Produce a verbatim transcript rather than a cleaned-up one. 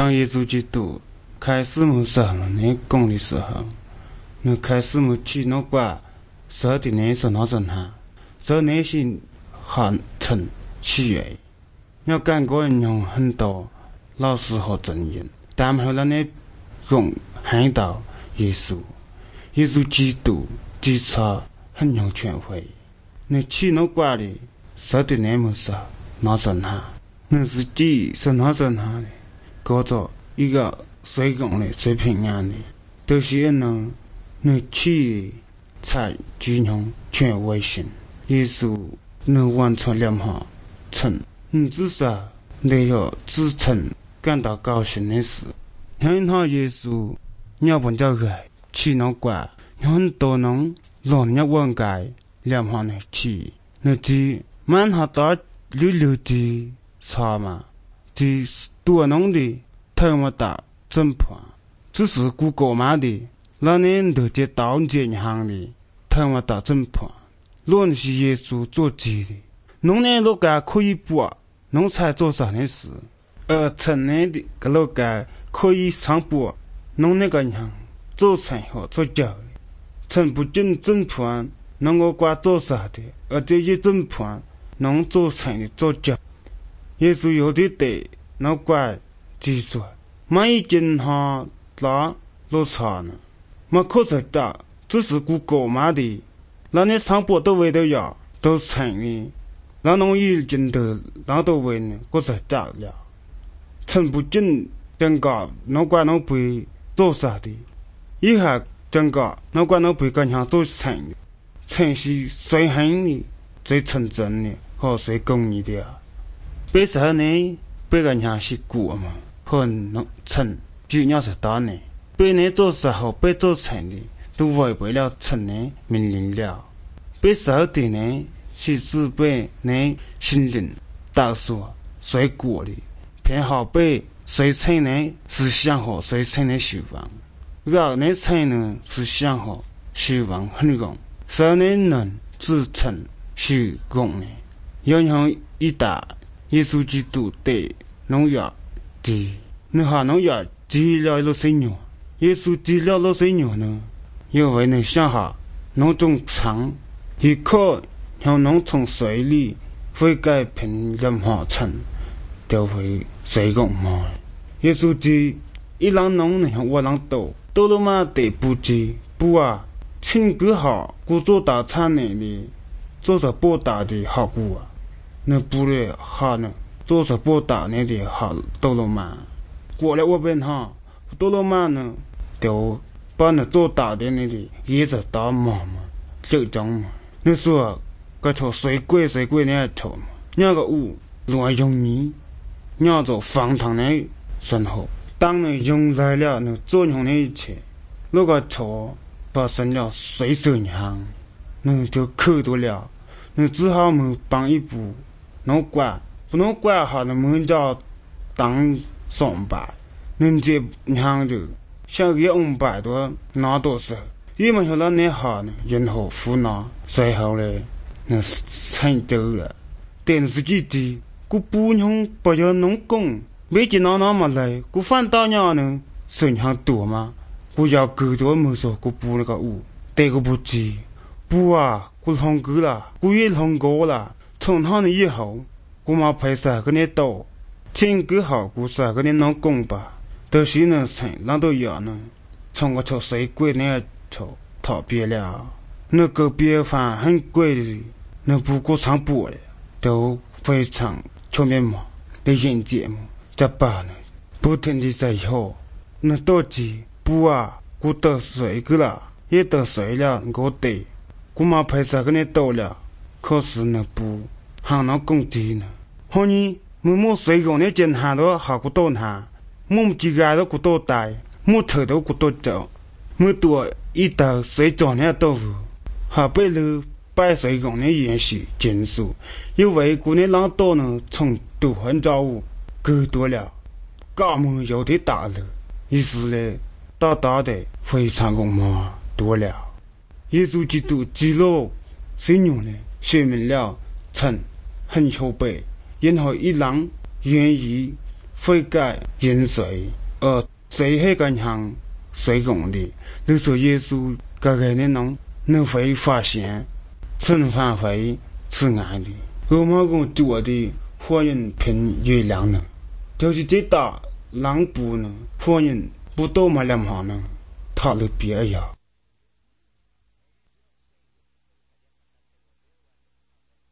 当耶稣基督开始谋杀了你讲的时候，你开始谋去那个说的你是哪种哈，说内心很诚喜悦，要感觉人用很多老师和真言，但后来你用看到耶稣，耶稣基督基础很有权威，你去那个的说的你谋杀哪种哈，你是几是哪种哈的？过着一个最公的、最平安的，都是能你去才具有权威性。耶稣能完成任何成，你至少你要自称感到高兴的事。因他耶稣要不叫个去那怪，很多人让人忘记任何的去，那只满下早溜溜的差嘛。即多农的特么大真盘，只是古国嘛的，那年都在刀剑行的特么大真盘，论是耶稣做基的，农年老家可以播，农才做啥的事，而城内的个老家可以上播，农那个人做成和做教的，城不仅真盘能够挂做啥的，而这些真盘能做成的做教。耶稣有的对那怪技术，每一件哈拉都差呢，没可是的，只是古狗嘛的，那你上坡都为的呀，都成的，那侬已经都那都为呢，可是假了，陈不仅整个那怪那被做啥的，以后整个那怪那被跟下做成的，成是最狠的、最纯真的和最公义的。被啥呢？被人家是过嘛，和农村就要是打呢。被你做时候被做成的，都违背了村的命令了。被啥的呢？是指被你心灵打所随过的，偏好被随成呢是想和随成的希望，而你成呢是想和希望很容，啥呢能自称是容呢？要像一大。耶稣基督对农药的，你看农药治疗了水牛，耶稣治疗了水牛呢，因为你想下农种长，一可向农从水里会改变任何层，都会水工嘛。耶稣的一让农呢向我让多，多了嘛得不知不啊，亲个好，故做大产呢的，做着不大的好故啊。那不然哈呢？做着不大那的哈多了嘛？过了我边哈多了嘛呢？就把那做大的那的也是大嘛嘛，就这样嘛。你说个头水贵水贵那头嘛？那个物乱用你，那做方糖的生活，当你用来了那作用的一切，那个头发生了水手娘，那就可多了，你只好么帮一步。能管不能管好的门叫当上班，能这样的像个五百多拿多少，因为后来你好呢，然后付拿，最后呢，那成就了。电视机的，我不用不要弄工，没见到那么来，我反倒伢呢，剩下多嘛，我要更多没说，我补那个五，这个不知，不啊，我通过了，我也通过了。从他那以后，我嘛陪啥个你多，钱够好，我啥个你能工吧？都是能成，那都要呢。从我头水贵那头逃别了，那个别饭很贵的，那不过上播的，都非常全面嘛。的演节目，这办呢？不停的在后，那到底不啊？我得水个了，也得水了，我得，我嘛陪啥个你多了。可是呢不，行那工资呢？好呢，我们水工的进行到好不多下，我们自家都不多大，我头都不多走，我多一到水装的豆腐，还被了白水工的延续结束，因为过年老多呢，从都很早更多了，搞么有的大了，于是呢，大大的非常工嘛多了，耶稣基督基督水牛呢。说明了曾很后辈，然后一让愿意悔改认罪，而谁迄个人谁讲的？你说耶稣个个的人，你会发现惩罚会是爱的。我们讲多的火人凭月亮呢，就是这大人不呢，火人不多么两行呢，他的别呀。